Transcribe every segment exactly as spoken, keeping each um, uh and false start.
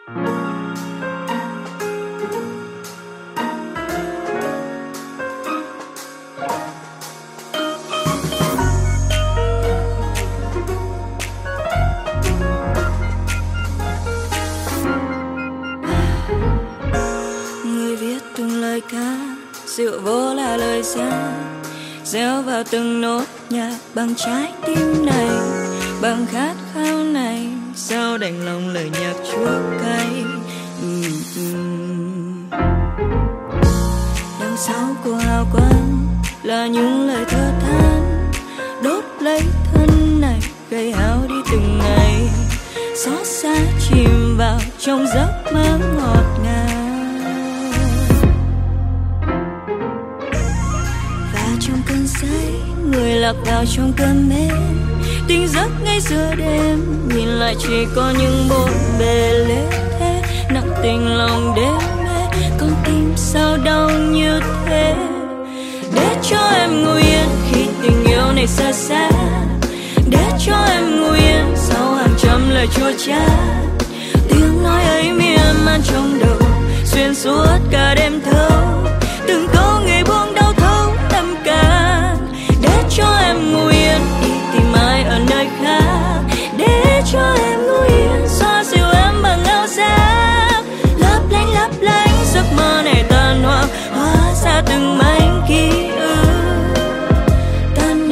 Rượu vô là lời ca gieo vào từng nốt nhạc bằng trái tim này, bằng khát khao này, sao đành lòng lời nhạc chua cay. Đằng sau của hào quang là những lời thơ than, đốt lấy thân này gây hao đi từng ngày, xót xa chìm vào trong giấc mơ ngọt ngào. Trong cơn say, người lạc vào trong cơn mê, tỉnh giấc ngay giữa đêm, nhìn lại chỉ có những bộn bề lê thế, nặng tình lòng đêm mê, con tim sao đau như thế. Để cho em ngồi yên khi tình yêu này xa xa, để cho em ngồi yên sau hàng trăm lời chua chát, tiếng nói ấy miên man trong đầu xuyên suốt cả đêm thâu, từng câu người buông đau thấu tâm can. Để cho em ngồi yên đi tìm ai ở nơi khác, để cho em ngồi yên xoa dịu em bằng áo giáp, lấp lánh lấp lánh giấc mơ này tan hoang, hóa ra từng mảnh ký ức tan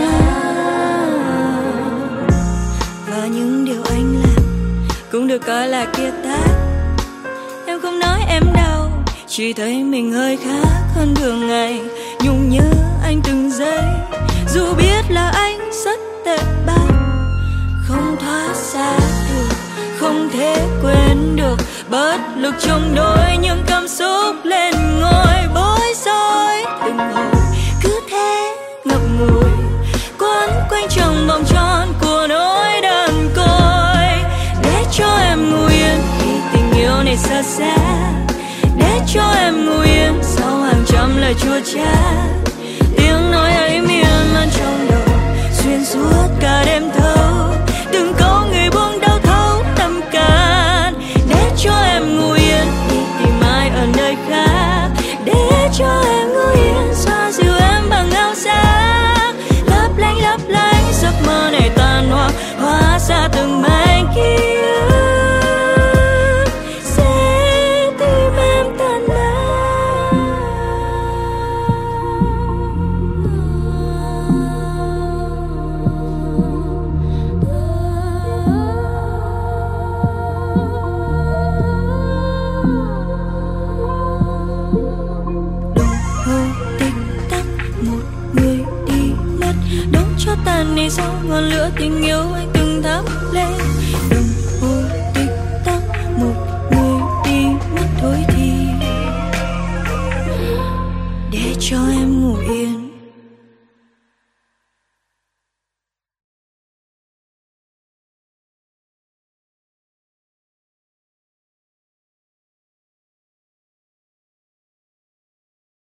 nát. Và những điều anh làm cũng được coi là kiệt tác. Em không nói em đau, chỉ thấy mình hơi khác hơn thường ngày, nhung nhớ anh từng giây, dù biết là anh rất tệ bạc, không thoát ra được, không thể quên được, bất lực chống đối những cảm xúc lên ngôi bối rối, từng hồi cứ thế ngậm ngùi quấn quanh trong vòng tròn của nỗi đơn côi. Để cho em ngồi yên khi tình yêu này xa xa, để cho em ngồi yên sau hàng trăm lời chua chát, tiếng nói ấy miên man trong đầu xuyên suốt cả đêm thâu, từng câu người buông đau thấu tâm can. Để cho em ngồi yên đi tìm ai ở nơi khác, để cho em ngồi yên xoa dịu em bằng áo giáp, lấp lánh lấp lánh giấc mơ này tan hoang, hóa ra từng mảnh ký ức. Tan này sau ngọn lửa tình yêu anh từng thắp lên, đồng